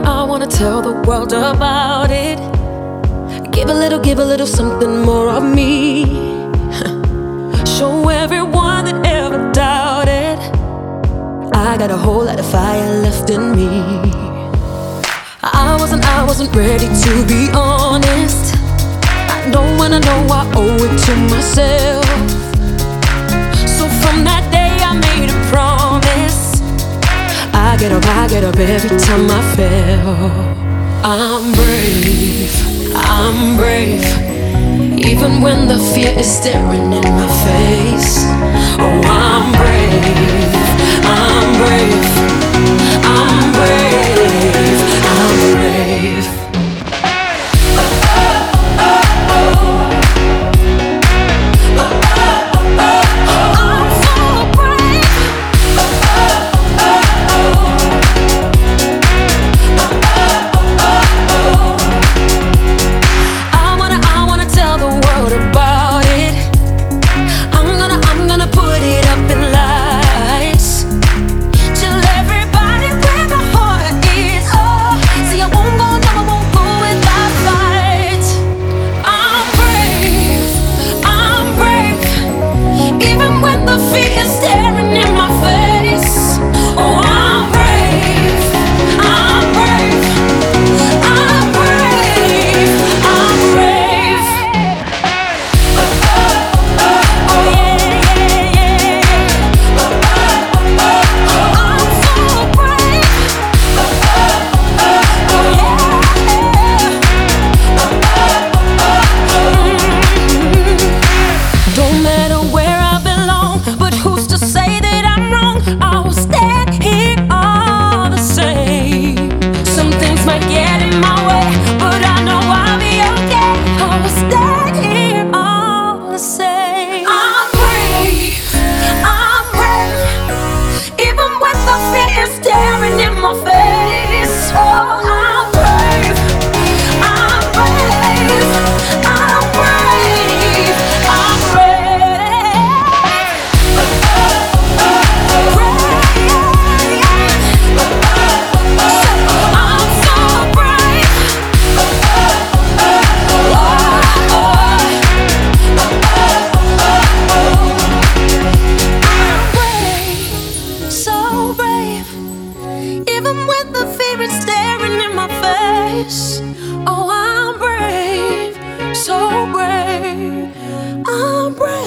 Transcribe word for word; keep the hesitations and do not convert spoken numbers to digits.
wanna, I wanna tell the world about it. Give a little, give a little something more of me. Show everyone that ever doubted I got a whole lot of fire left in me. I wasn't, I wasn't ready to be honest. I know when I know I owe it to myself. So from that day I made a promise. I get up, I get up every time I fail. I'm brave, I'm brave, even when the fear is staring in my face. Oh, I'm brave, I'm brave, I'm brave, I'm brave. Oh, I'm brave, so brave, I'm brave.